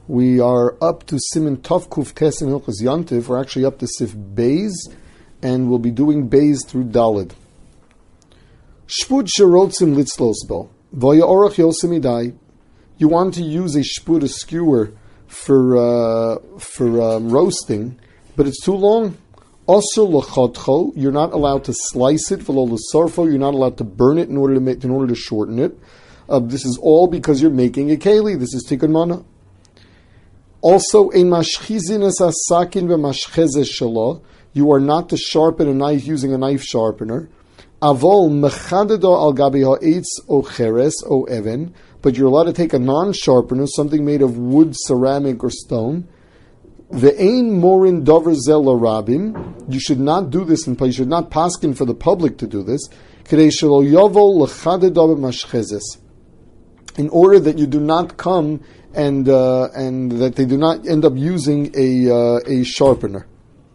We are up to Siman Tov Kuf Tes in Hilchos Yontif. We're actually up to Sif Beis, and we'll be doing Beis through Dalid. Shpud sherotzim litzlosbo v'ya orach yosim idai. You want to use a shpud, a skewer, for roasting, but it's too long. Osur l'chodcho. You're not allowed to slice it. V'lo l'sorfo. You're not allowed to burn it in order to shorten it. This is all because you're making a keli. This is tikkun mana. Also, ein mashchizin es asakin v'mashchezes shelo. You are not to sharpen a knife using a knife sharpener. Avol mechadedo al gabi ha'etz o cheres o even. But you're allowed to take a non-sharpener, something made of wood, ceramic, or stone. Ve'ein morin dover zel rabim. You should not do this in place. You should not paskin for the public to do this. Kedei shelo yovol lechadedo b'mashchezes. In order that you do not come and that they do not end up using a sharpener.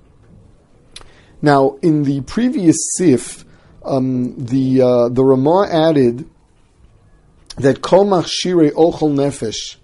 Now, in the previous sif, the Ramah added that kol machshirei ochel nefesh,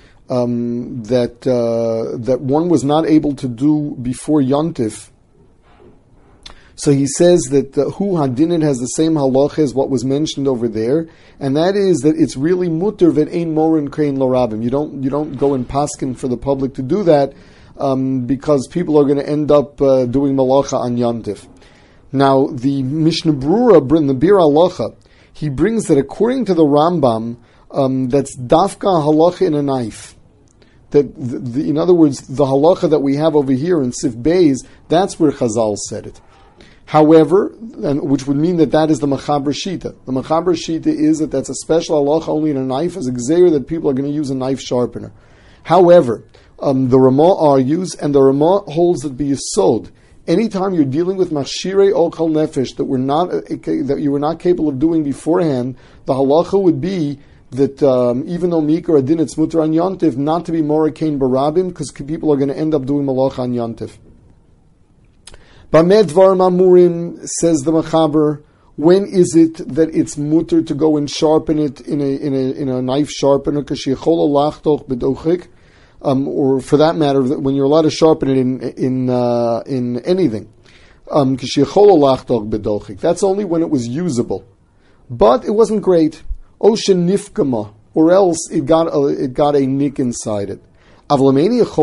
that one was not able to do before Yontif. So he says that Hu Hadinit has the same halacha as what was mentioned over there, and that is that it's really mutter v'ein morin krein l'rabim. You don't go and paskin for the public to do that, because people are going to end up doing malacha on Yontif. Now the Mishnah Berurah, in the Bir Halacha, he brings that according to the Rambam, that's dafka halacha in a knife. That in other words, the halacha that we have over here in Sif Beis, that's where Chazal said it. However, which would mean that is the Mechaber Shita. The Mechaber Shita is that that's a special halacha only in a knife, as a gzeir that people are going to use a knife sharpener. However, the Ramah argues, and the Ramah holds that b'yesod, anytime you're dealing with machshirei ochel nefesh that you were not capable of doing beforehand, the halacha would be that even though mikra adin it's mutar on Yontif, not to be morakain barabim, because people are going to end up doing malacha on Yontif. Bamed dvarim amurim, says the Mechaber, when is it that it's mutar to go and sharpen it in a knife sharpener? Kashichola lachtoch bedochik, or for that matter, when you're allowed to sharpen it in anything. Kashichola lachtoch bedochik. That's only when it was usable, but it wasn't great. Ocean nifkama, or else it got a nick inside it. Whereas,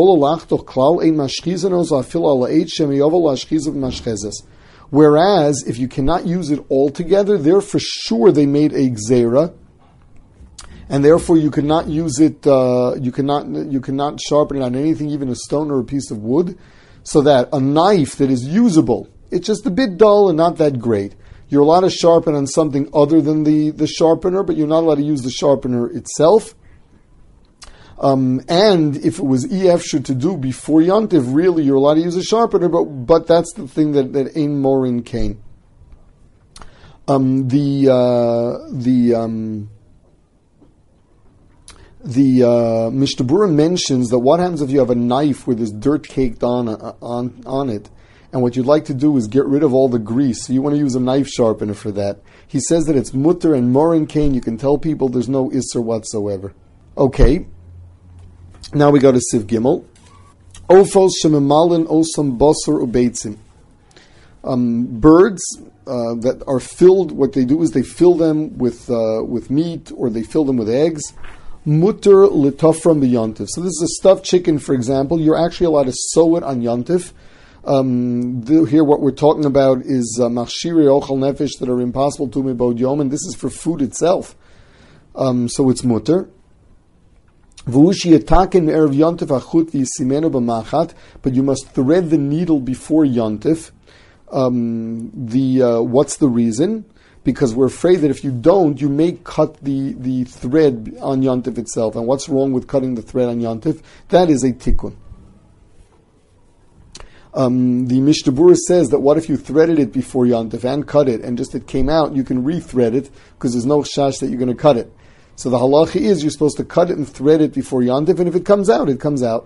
if you cannot use it altogether, there for sure they made a gzeira, and therefore you cannot use it. You cannot sharpen it on anything, even a stone or a piece of wood. So that a knife that is usable, it's just a bit dull and not that great. You're allowed to sharpen on something other than the sharpener, but you're not allowed to use the sharpener itself. And if it was efshar to do before Yontif, really you're allowed to use a sharpener, but that's the thing that ein morin kain. The Mishnah Berurah mentions that what happens if you have a knife where there's dirt caked on it, and what you'd like to do is get rid of all the grease, so you want to use a knife sharpener for that. He says that it's mutter and morin kain. You can tell people there's no isser whatsoever. Okay. Now we go to Siv Gimel. Ofos shemimalin osam basar ubeitzim. Birds that are filled, what they do is they fill them with meat, or they fill them with eggs. Mutter litofram b'yontif. So this is a stuffed chicken, for example. You're actually allowed to sew it on yontif. Here what we're talking about is machshirei ochel nefesh that are impossible to mibod yom, and this is for food itself. So it's mutter. But you must thread the needle before Yontif. What's the reason? Because we're afraid that if you don't, you may cut the thread on Yontif itself. And what's wrong with cutting the thread on Yontif? That is a tikkun. The Mishnah Berurah says that what if you threaded it before Yontif and cut it, and just it came out, you can rethread it, because there's no shash that you're going to cut it. So the halacha is you're supposed to cut it and thread it before Yontif, and if it comes out, it comes out.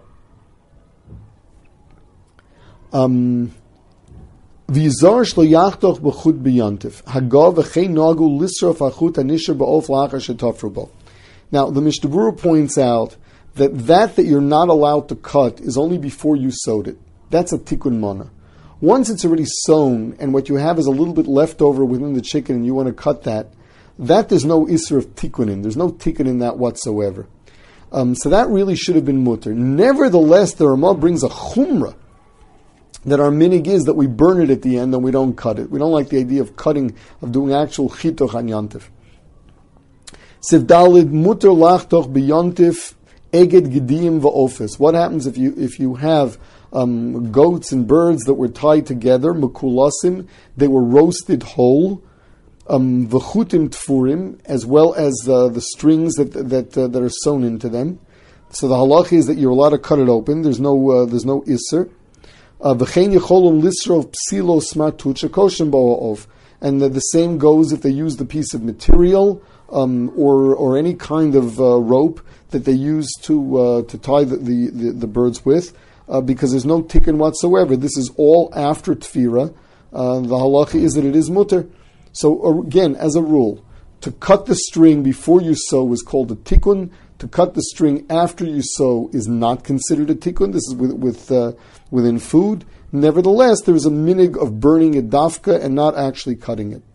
V'yizar shlo yachtoch b'chut b'yontif. Hagav v'chein nagu lisrof achut anisher ba'of lachar shetafru bo. Now, the Mishnah Berurah points out that you're not allowed to cut is only before you sewed it. That's a tikkun mana. Once it's already sewn, and what you have is a little bit left over within the chicken, and you want to cut that there's no isser of tikkun in. There's no tikkun in that whatsoever. So that really should have been mutter. Nevertheless, the Ramah brings a chumrah that our minig is that we burn it at the end and we don't cut it. We don't like the idea of cutting, of doing actual chitoch on yontif. Siv dalid mutter lachtoch b'yontif eged gediyim va'ofis. What happens if you have goats and birds that were tied together, mekulasim, they were roasted whole, v'chutim tfurim, as well as the strings that are sewn into them. So the halach is that you're allowed to cut it open. There's no isser. V'chein yecholum lisrov psilo smartut shekoshem bo'of. And the same goes if they use the piece of material or any kind of rope that they use to tie the birds with, because there's no tikkun whatsoever. This is all after tfira. The halacha is that it is mutter. So again, as a rule, to cut the string before you sew is called a tikkun. To cut the string after you sew is not considered a tikkun. This is within food. Nevertheless, there is a minig of burning it dafka and not actually cutting it.